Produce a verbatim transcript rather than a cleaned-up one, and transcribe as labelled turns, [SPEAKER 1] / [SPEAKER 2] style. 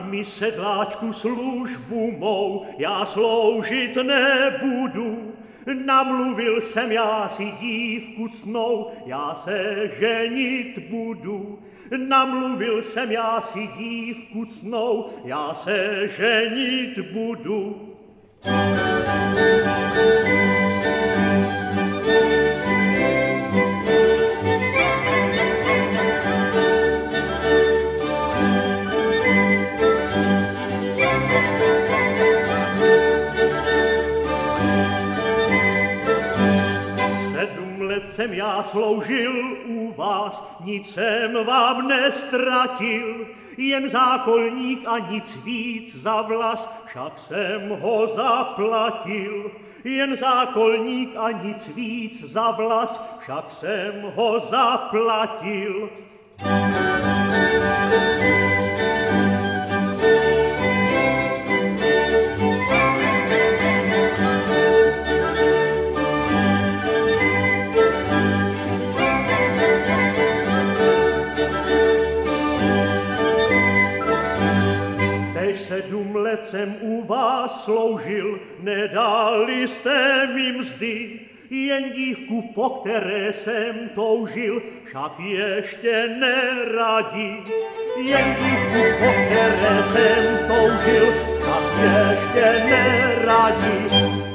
[SPEAKER 1] mi sedláčku službu mou, já sloužit nebudu. Namluvil jsem já si dívku ctnou, já se ženit budu. Namluvil jsem já si dívku ctnou, já se ženit budu. Jsem já sloužil u vás, nic jsem vám nestratil, jen zákolník a nic víc za vlas, však jsem ho zaplatil. Jen zákolník a nic víc za vlas, však jsem ho zaplatil. Sedm let jsem u vás sloužil, nedali jste mi mzdy, jen dívku, po které jsem toužil, však ještě neradi. Jen dívku, po které jsem toužil, však ještě neradi.